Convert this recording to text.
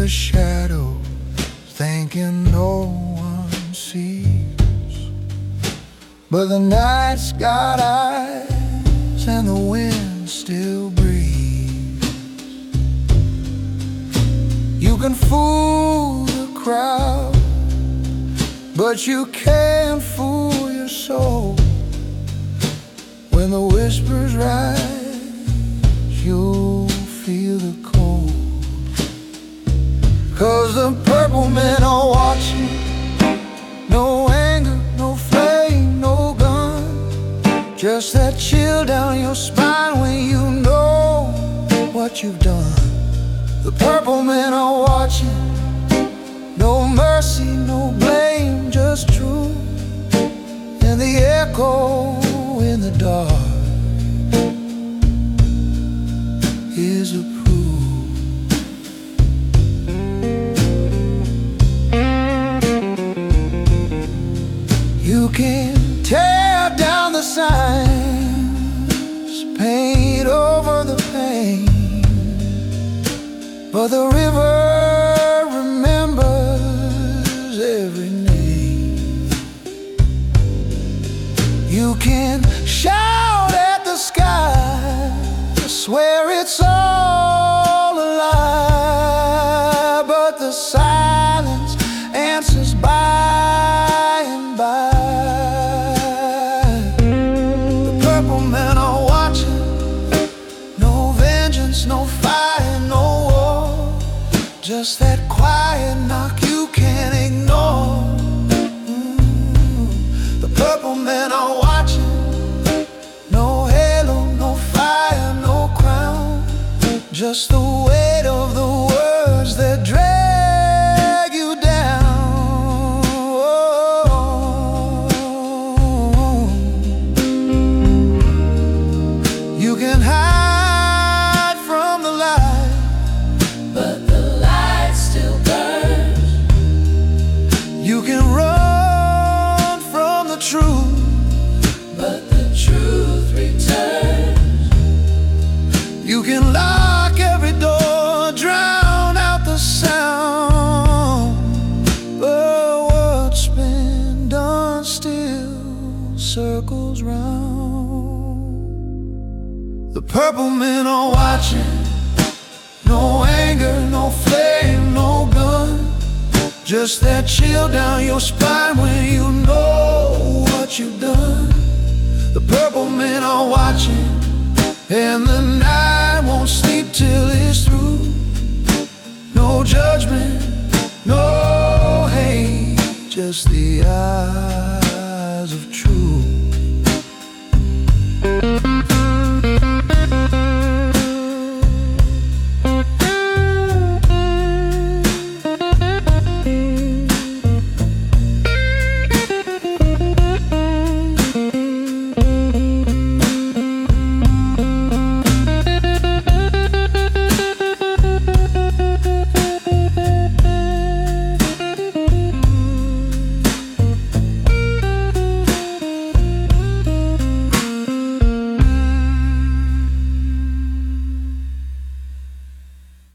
the shadows, thinking no one sees. But the night's got eyes and the wind still breathes. You can fool the crowd, but you can't fool your soul. When the whispers rise, you'll feel the cold. 'Cause the purple men are watching. No anger, no flame, no gun, just that chill down your spine when you know what you've done. The purple men are watching. No mercy, no blame, just truth. And the echo in the dark is a proof. You can tear down the signs, paint over the pain, but the river remembers every name. You can shout at the sky, swear it's all a lie, but the silence answers by and by. The purple men are watching. No vengeance, no fire, no war, just that quiet knock you can't ignore. The purple men are watching. No halo, no fire, no crown, just the weight of the words that drag you down. You can hide from the light, but the light still burns. you can run from the truth, But the truth returns. you can lock every door, drown out the sound, but what's been done still circles round. The purple men are watching. No anger, no flame, no gun, just that chill down your spine when you know what you've done. The purple men are watching, and the night won't sleep till it's through. No judgment, no hate, just the eye